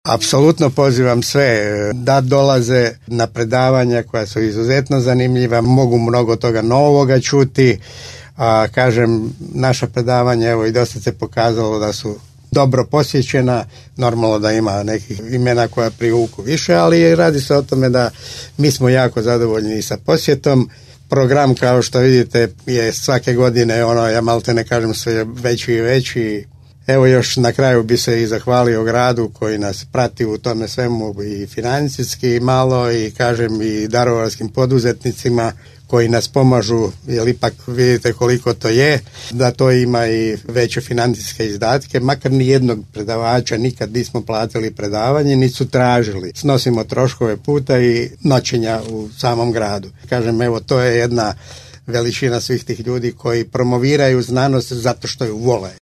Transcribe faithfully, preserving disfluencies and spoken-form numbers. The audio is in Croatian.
Apsolutno pozivam sve da dolaze na predavanja koja su izuzetno zanimljiva, mogu mnogo toga novoga čuti, a kažem, naša predavanja, evo i dosta se pokazalo da su dobro posjećena, normalno da ima nekih imena koja privuku više, ali radi se o tome da mi smo jako zadovoljni i sa posjetom. Program, kao što vidite, je svake godine, ono, ja malo te ne kažem, sve veći i veći. Evo, još na kraju bi se i zahvalio gradu koji nas prati u tome svemu i financijski malo, i kažem i daruvarskim poduzetnicima koji nas pomažu, jer ipak vidite koliko to je, da to ima i veće financijske izdatke. Makar ni jednog predavača nikad nismo platili predavanje, niti su tražili. Snosimo troškove puta i noćenja u samom gradu. Kažem, evo, to je jedna veličina svih tih ljudi koji promoviraju znanost zato što ju vole.